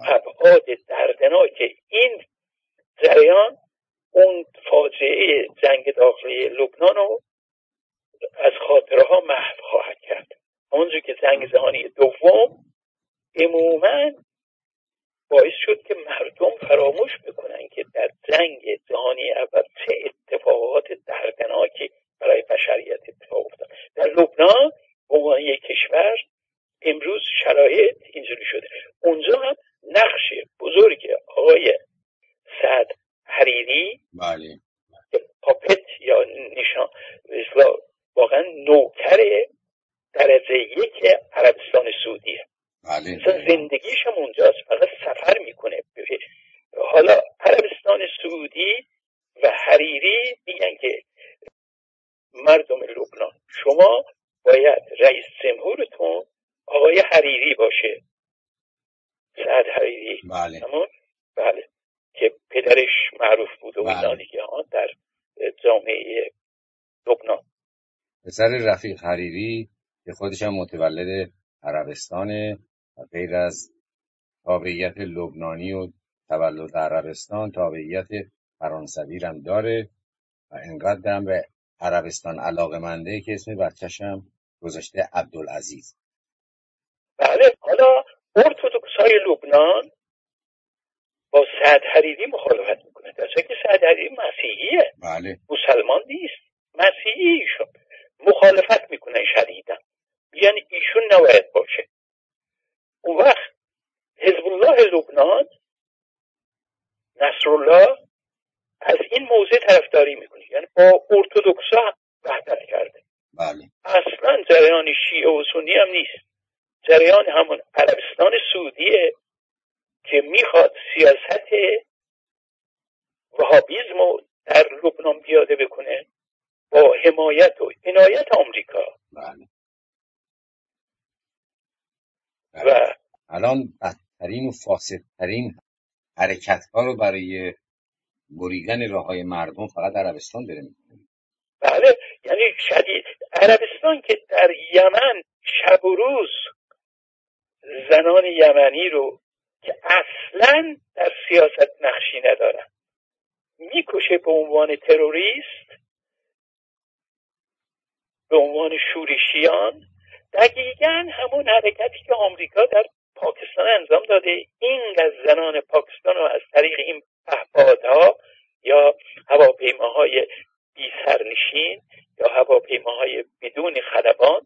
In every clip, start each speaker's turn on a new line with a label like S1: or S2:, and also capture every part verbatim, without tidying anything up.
S1: ابعاد دردناک این جریان اون فاجعه جنگ داخلی لبنان رو از خاطره ها محو خواهد کرد. همونجور که جنگ جهانی دوم عموماً باعث شد که مردم فراموش بکنن که در جنگ جهانی اول چه اتفاقات دردناکی برای بشریت اتفاق افتاد. در لبنان به عنوان یک کشور امروز شرایط اینجوری شده. اونجا هم نقش بزرگ آقای سعد حریری
S2: بله
S1: پاپت یا نشان واقعا نوکر درجه یک عربستان سعودیه.
S2: بله
S1: مثلا زندگیش هم اونجاست، فقط سفر میکنه. حالا عربستان سعودی و حریری میگن که مردم لبنان شما باید رئیس جمهورتون آقای حریری باشه، سعد حریری.
S2: بله
S1: همون بله که پدرش معروف بود و
S2: بله.
S1: اینا دیگه ها در جامعه لبنان.
S2: پسر رفیق حریری که خودش هم متولد عربستانه و غیر از تابعیت لبنانی و تولد عربستان تابعیت فرانسوی هم داره و انقدر هم به عربستان علاقه‌منده که اسم بچه‌ش هم گذاشته عبدالعزیز.
S1: بله. حالا ارتدوکسای لبنان با سعد حریری مخالفت میکنه، در حالی که سعد حریری مسیحیه.
S2: بله
S1: مسلمان نیست، مسیحی. ایشون مخالفت میکنه شدیداً، یعنی ایشون نباید باشه. اون وقت حزب الله لبنان نصرالله از این موضوع طرفداری میکنه، یعنی با ارتدوکسا وحدت کرده.
S2: بله
S1: اصلا جریان شیعه و سنی هم نیست، جریان همون عربستان سعودیه که میخواد سیاست وهابیسم رو در لبنان پیاده بکنه با حمایت و عنایت آمریکا.
S2: بله.
S1: بله. و
S2: الان بدترین و فاسدترین حرکت ها رو برای بریدن راههای مردم فقط عربستان داره میکنه.
S1: بله، یعنی شدید عربستان که در یمن شب و روز زنان یمنی رو که اصلاً در سیاست نقشی ندارن میکشه به عنوان تروریست، به عنوان شورشیان. دقیقاً همون حرکتی که آمریکا در پاکستان انجام داده. این از زنان پاکستان رو از طریق این پهپادها یا هواپیماهای بی سرنشین یا هواپیماهای بدون خلبان،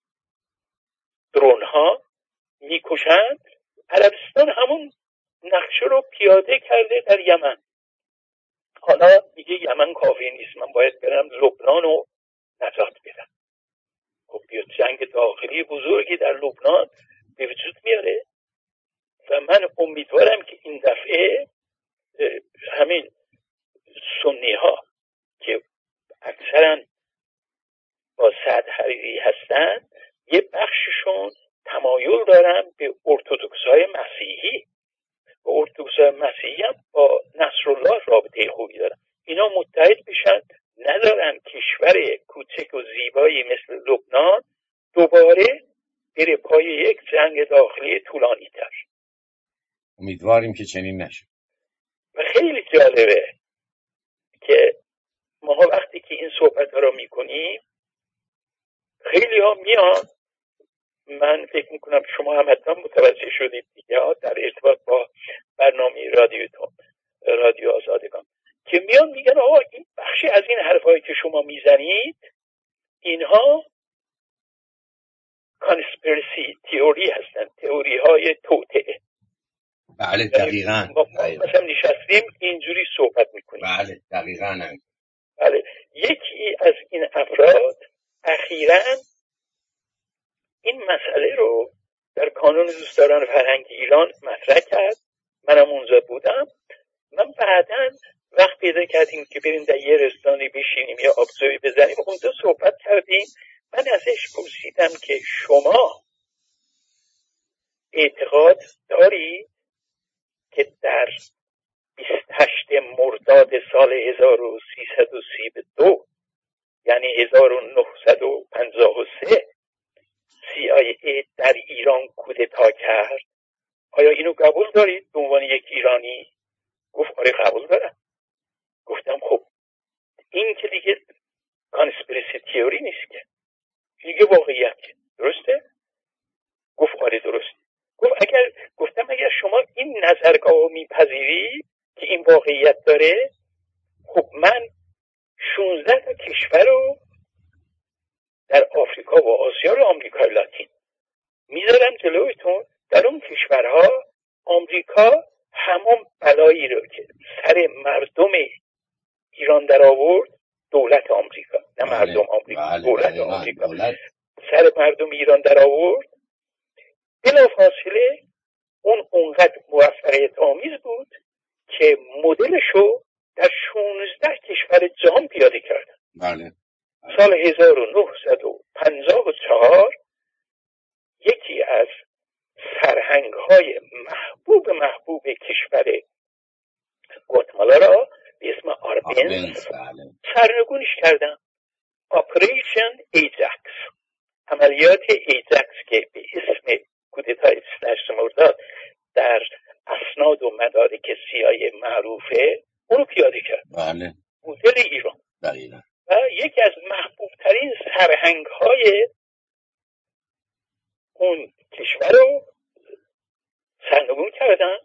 S1: درون ها میکشند. عربستان همون نقشه رو پیاده کرده در یمن. حالا میگه یمن کافی نیست، من باید برم لبنان رو نجات بدم. خب بیا جنگ داخلی بزرگی در لبنان به وجود میاره و من امیدوارم که این دفعه همین سنی ها که اکثرا با سعد حریری هستن یه بخششون تمایل دارن به ارتدوکسای مسیحی و ارتدوکسای مسیحی هم با نصرالله رابطه خوبی دارن. اینا متحد بشن، ندارن کشور کوچک و زیبایی مثل لبنان دوباره بره پای یک جنگ داخلی طولانی تر.
S2: امیدواریم که چنین نشه.
S1: و خیلی جالبه که ما وقتی که این صحبت ها رو میکنیم خیلی ها میان، من فکر میکنم شما هم حتما متوجه شدید دیگه در ارتباط با برنامه رادیوتون رادیو آزادگان که میان میگن آقا این بخشی از این حرفایی که شما میزنید اینها کانسپیرسی تئوری هستن، تئوری های توطئه.
S2: بله دقیقاً.
S1: ما مثلا نشستیم اینجوری صحبت میکنیم.
S2: بله دقیقاً.
S1: بله. یکی از این افراد اخیراً این مسئله رو در کانون دوستداران فرهنگ ایران مطرح کرد. منم اونجا بودم. من بعداً وقت پیدا کردیم که بریم در یه رستورانی بشینیم یا آبجوی بزنیم، اونجا صحبت کردیم. من ازش پرسیدم که شما اعتقاد داری که در بیست و هشتم مرداد سال هزار و سیصد و سی و دو یعنی هزار و نهصد و پنجاه و سه سی آی ای در ایران کودتا کرد؟ آیا اینو قبول دارید به عنوان یک ایرانی؟ گفت آره قبول دارم. گفتم خب این که دیگه کانسپیرسی تئوری نیست که، دیگه واقعیت، درسته؟ گفت آره درست. گفت اگر گفتم اگر شما این نظرگاه رو میپذیری که این واقعیت داره، خب من شانزده تا کشور رو در آفریقا و آسیا و آمریکای لاتین میذارم جلویتون. در اون کشورها آمریکا همون بلایی رو که سر مردم ایران در آورد، دولت آمریکا نه مردم آمریکا،
S2: بله،
S1: دولت
S2: بله،
S1: آمریکا
S2: دولت.
S1: سر مردم ایران در آورد، بلافاصله اون اونقدر موفقیت آمیز بود که مدلشو در شانزده کشور جهان پیاده کردن.
S2: بله.
S1: سال هزار و نهصد و پنجاه و چهار یکی از سرهنگ‌های محبوب محبوب کشور گواتمالا را به اسم آربنز سرنگونش کردن. آپریشن ایجاکس، عملیات ایجاکس که به اسم کودتای بیست و هشتم مرداد در اسناد و مدارک سی‌آی‌ای معروفه، اونو پیاده کرد.
S2: بله.
S1: مدل ایران.
S2: دقیقاً.
S1: و یکی از محبوب ترین سرهنگ های اون کشور رو سرنگون کردن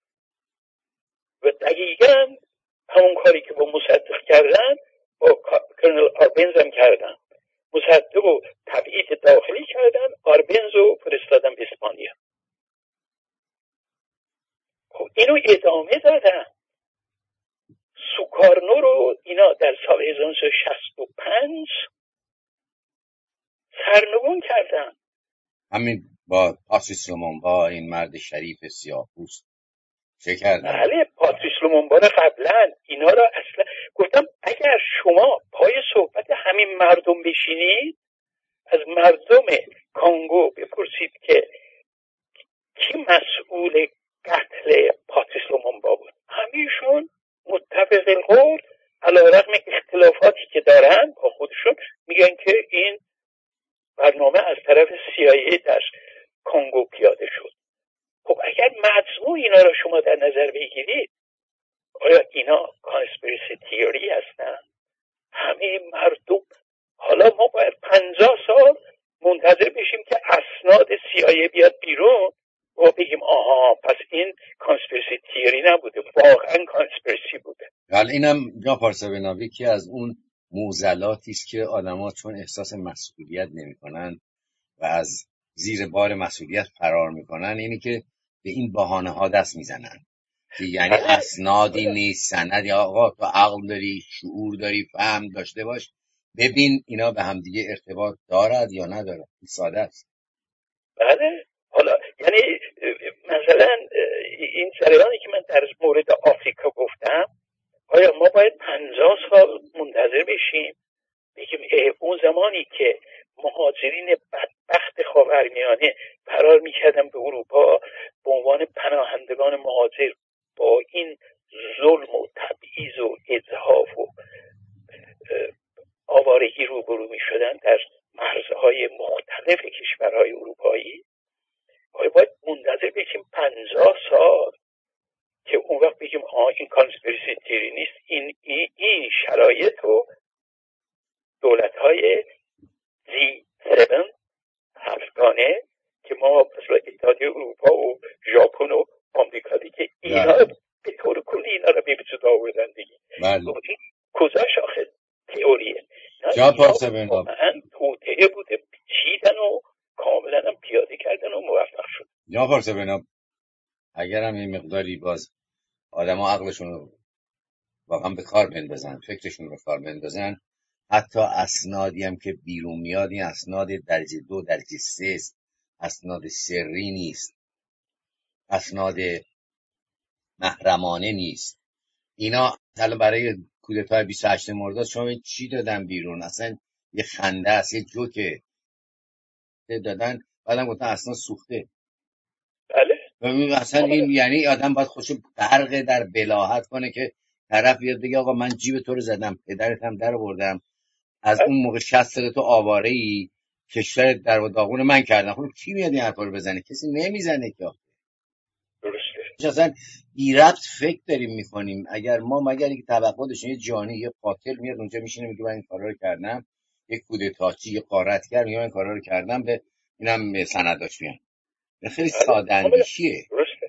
S1: و دقیقاً همون کاری که با مصدق کردن با کرنل آربنز هم کردن. مصدق رو تبعید داخلی کردن، آربنز رو فرستادن به اسپانیا. خب اینو ادامه دادن. سوکارنو رو اینا در سال هزار و نهصد و شصت و پنج سرنگون کردن.
S2: همین با پاتریس لومونبا، این مرد شریف سیاه‌پوست چه کردن؟
S1: بله، پاتریس لومونبا قبلا اینا را اصلا گفتم اگر شما پای صحبت همین مردم بشینید، از مردم کانگو بپرسید که کی مسئول قتل پاتریس لومونبا بود، همیشون متفق القول علیرغم اختلافاتی که دارن با خودشون میگن که این برنامه از طرف سی‌آی‌ای در کانگو پیاده شد. خب اگر مجموع اینا رو شما در نظر بگیرید، آیا اینا کانسپیرسی تئوری هستن؟ همه مردم. حالا ما باید پنجاه سال منتظر بشیم که اسناد سی‌آی‌ای بیاد بیرون و بگیم آها پس این کانسپیرسی تئوری نبوده، واقعا کانسپیرسی بوده.
S2: ولی اینم جا پارسابناوی که از اون معضلاتی است که آدما چون احساس مسئولیت نمی‌کنن و از زیر بار مسئولیت فرار میکنن، اینی که به این بهانه ها دست میزنن که یعنی اسنادی نیست، سند. یا آقا تو عقل داری، شعور داری، فهم داشته باش، ببین اینا به هم دیگه ارتباط دارد یا ندارد. این ساده است.
S1: بله. حالا یعنی مثلا این جریانی که من در مورد آفریقا گفتم، آیا ما باید پنجاه سال منتظر بشیم بگیم اون زمانی که مهاجرین بدبخت خاورمیانه فرار میکردن به اروپا به عنوان پناهندگان مهاجر، با این ظلم و تبعیض و اجحاف و آوارگی روبرو میشدن در مرزهای مختلف کشورهای اروپایی، آیا باید منتظر بشیم پنجاه سال که اون وقت بگیم آه این کانسپیرسی تئوری نیست؟ این این, این شرایط رو دولت‌های جی هفت هفتگانه که ما مثلا اتحادیه اروپا و ژاپن و آمریکا دیگه، اینا به طور کلی اینا رو به وجود آوردن دیگه. کجاش آخه تئوریه؟
S2: جا پارسابناوی
S1: من توطئه بوده، چیدن و کاملا هم پیاده کردن و موفق شد.
S2: جا پارسابناوی اگرم این مقداری باز آدما عقلشون رو واقعا به کار بندازن، فکرشون رو به کار بندازن، حتی اسنادی هم که بیرون میاد این اسناد درجه دو درجه سه است، اسناد سری نیست، اسناد محرمانه نیست. اینا حالا برای کودتای بیست و هشتم مرداد شما چی دادن بیرون؟ اصلا یه خنده است، یه جوکه دادن، بعدم گفتن اسناد سوخته.
S1: بله.
S2: اصلا این یعنی آدم باید خودشو غرق در بلاهت کنه که طرف بیاد بگه آقا من جیب تو رو زدم، پدرت هم در آوردم، از اون موقع شصت سال تو آواره‌ای، کشور در و داغون من کردن. خب کی میاد این حرفا رو بزنه؟ کسی نمیزنه که. اصلا بی ربط فکر داریم میکنیم. اگر ما مگر اینکه توقع داشتیم یه جانی یه قاتل میاد اونجا میشینه میگه من این کارا رو کردم، یک کودتاچی یه غارتگر میگه من این کارا رو کردم، به اینم سنداش میان. خیلی ساده اندیشیه.
S1: درسته.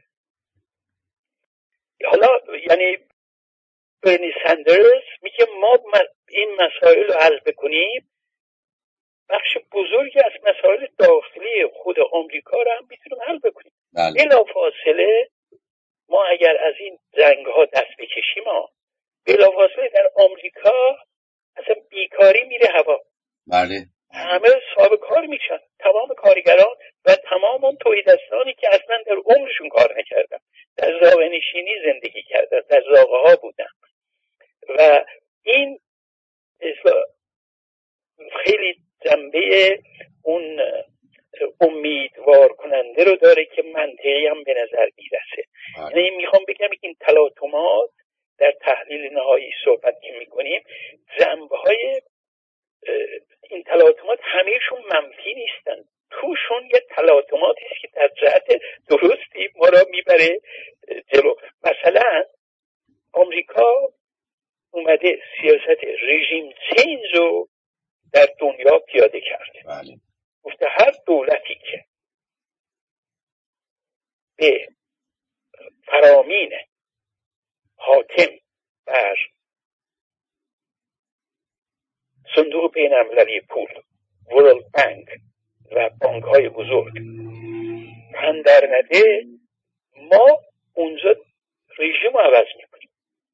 S1: حالا یعنی برنی سندرز میگه ما این مسائل رو حل بکنیم، بخش بزرگی از مسائل داخلی خود آمریکا رو هم میتونیم حل بکنیم. بلا فاصله ما اگر از این جنگ ها دست بکشیم، ها بلا فاصله در آمریکا اصلا بیکاری میره هوا.
S2: بله.
S1: همه صاحب کار میشن، تمام کارگران و تمام اون تولیدستانی که اصلا در عمرشون کار نکردن، در زاغ نشینی زندگی کردن، در زاغه ها بودن و این خیلی جنبه اون امیدوار کننده رو داره که منطقی هم به نظر میرسه. یعنی میخوام بگم که این تلاطمات در تحلیل نهایی صحبت که میکنیم، جنبه‌های این تلاطمات همهشون منفی نیستن، توشون یه تلاطماتی است که در جهت درستی ما را میبره جلو. مثلا آمریکا اومده سیاست رژیم چینج رو در دنیا پیاده کرده.
S2: بله.
S1: گفته هر دولتی که به فرامین حاکم بر صندوق بین‌المللی پول، ورلد بانک و بانک های بزرگ تن در نده، ما اونجا رژیم رو عوض میکنیم.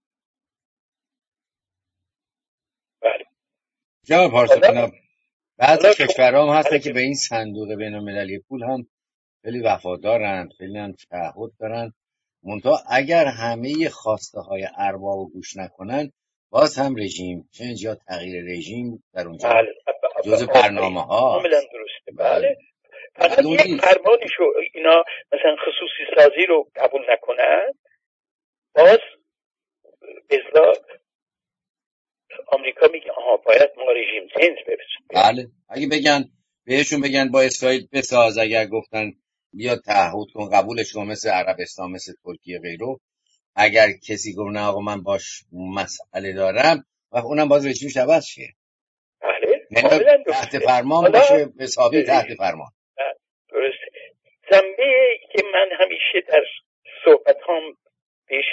S1: بله.
S2: جناب پارسا، بعضی کشورها هم هستن که به این صندوق بین‌المللی پول هم خیلی وفادارن، خیلی هم تعهد دارن، منتها اگر همه خواسته های ارباب رو گوش نکنن، باز هم رژیم چنج یا تغییر رژیم در اونجا
S1: بله.
S2: جزء برنامه ها.
S1: کاملا درسته. بله. فقط یک فرمانشو اینا مثلا خصوصی سازی رو قبول نکنن، باز به اصطلاح آمریکا میگه آها باید ما رژیم چنج ببسیم.
S2: بله. اگه بگن بهشون بگن با اسرائیل بساز، اگر گفتن بیا تعهد کن قبولش کن، مثل عربستان مثل ترکیه غیرو، اگر کسی گفت نه آقا من باش مسئله دارم، و اونم باز رژیمش عوض شه.
S1: بله.
S2: تحت فرمان باشه، حسابی تحت فرمان.
S1: درسته. جنبه که من همیشه در صحبت هم بهش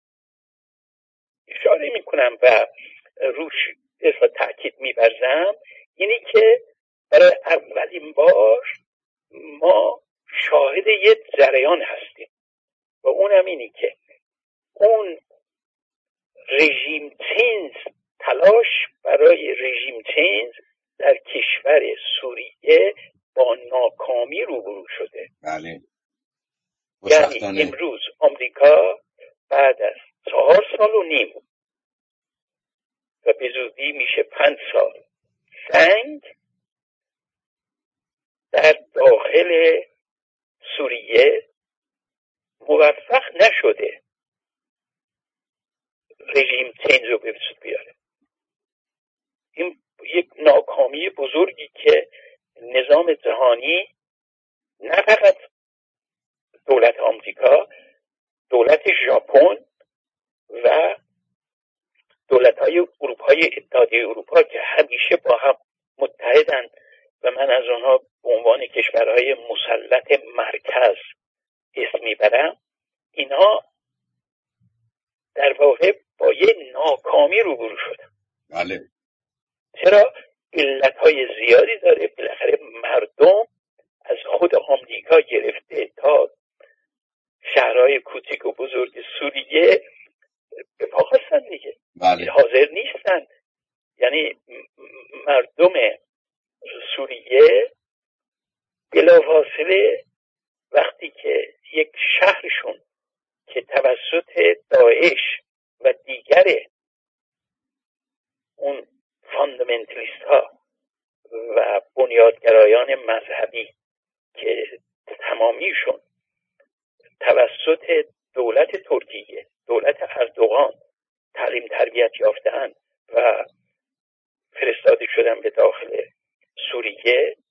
S1: اشاره میکنم و روش اصلا تاکید میبرزم، اینی که برای اولین بار ما شاهد یک جریان هستیم و اونم اینی که اون رژیم چینج، تلاش برای رژیم چینج در کشور سوریه با ناکامی روبرو شده.
S2: بله.
S1: یعنی امروز آمریکا بعد از چهار سال و نیم و به زودی میشه پنج سال جنگ در داخل سوریه موفق نشده رژیم چینج رو به وجود بیاره. این یک ناکامی بزرگی که نظام جهانی، نه فقط دولت آمریکا، دولت ژاپن و دولت‌های اروپای اتحادیه اروپا که همیشه با هم متحدن و من از آنها به عنوان کشورهای مسلط مرکز اسم میبرم، اینها در واقع با یه ناکامی روبرو شدن.
S2: بله.
S1: چرا؟ علتهای زیادی داره. بالاخره مردم از خود آمریکا گرفته تا شهرهای کوچک و بزرگ سوریه به پا خواستن دیگه.
S2: بله.
S1: حاضر نیستن. یعنی مردم سوریه بلافاصله وقتی که یک شهرشون که توسط داعش و دیگر اون فاندامنتالیست ها و بنیادگرایان مذهبی که تمامیشون توسط دولت ترکیه، دولت اردوغان تعلیم تربیت یافته‌اند و فرستاده شدن به داخل سوریه،